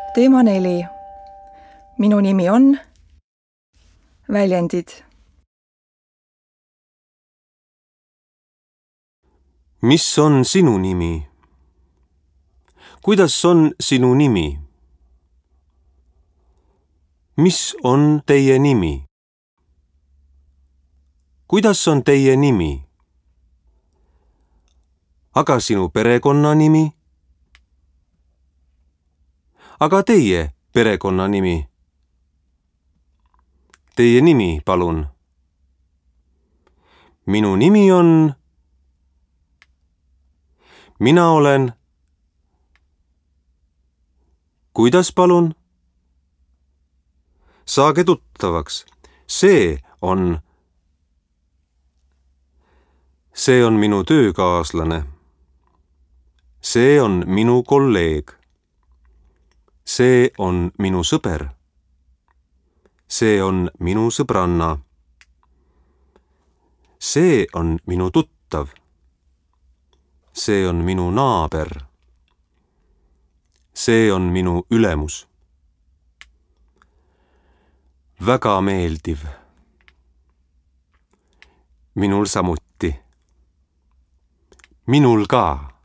Teema 4. Minu nimi on väljendid. Mis on sinu nimi? Kuidas on sinu nimi? Mis on teie nimi? Kuidas on teie nimi? Aga sinu perekonnanimi? Aga teie perekonnanimi? Teie nimi, palun. Minu nimi on... Mina olen... Kuidas, palun? Saage tuttavaks. See on minu töökaaslane. See on minu kolleeg. See on minu sõber. See on minu sõbranna. See on minu tuttav. See on minu naaber. See on minu ülemus. Väga meeldiv. Minul samuti. Minul ka.